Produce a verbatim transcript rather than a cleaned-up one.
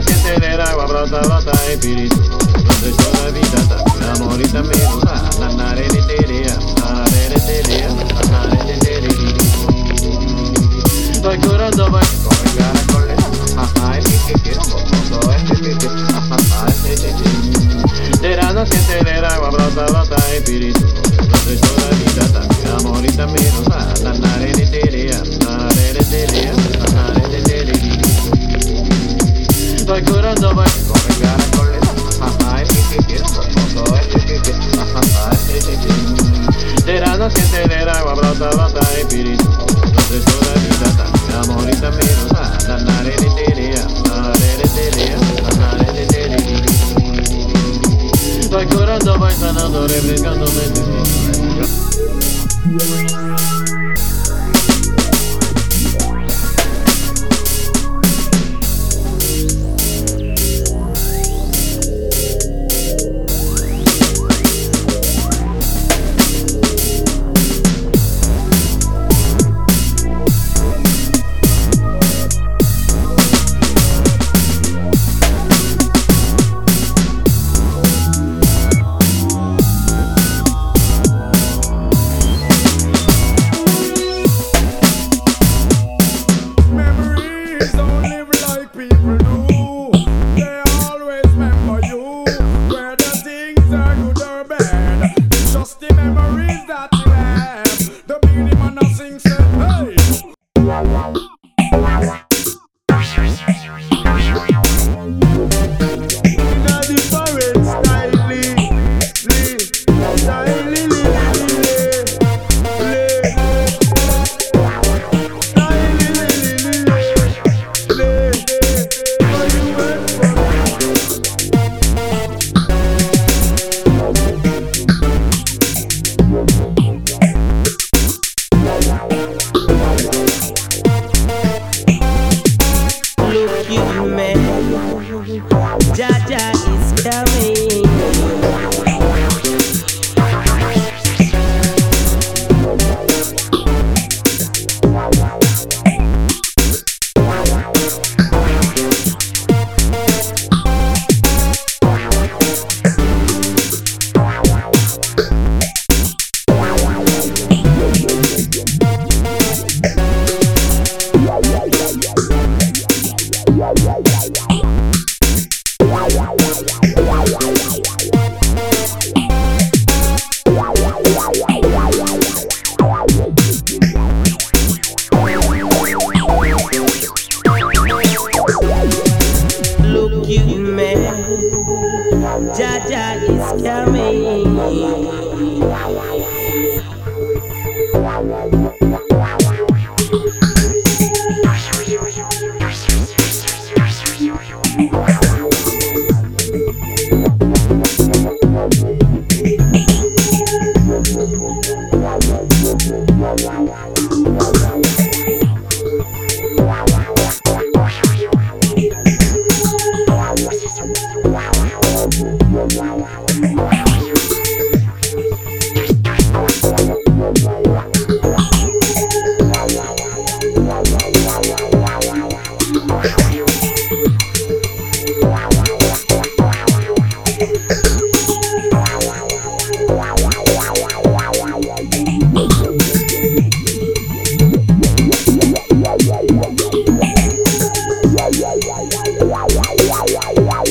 naciente del agua brota, brota espíritu. Donde toda vida está, amor y también usa. La nare de terea, la nare de terea, la nare de terea. Estoy curando, voy con caracoles. Ajá, es que quiero, todo es que ajá, es que de la naciente del agua brota, brota espíritu. Donde toda vida está, amor y también usa. La nare de terea, la nare de terea, la nare de terea. Estoy curando, voy con caracoles. Ajá, es que quiero, todo es que ajá, es que de la naciente del agua brota, brota espíritu. Donde toda vida está, amor y también usa. La nare de terea, la nare de terea, la nare de terea. Estoy curando, voy sanando, refrescando mente. Wow, wow, wow, wow, wow, wow.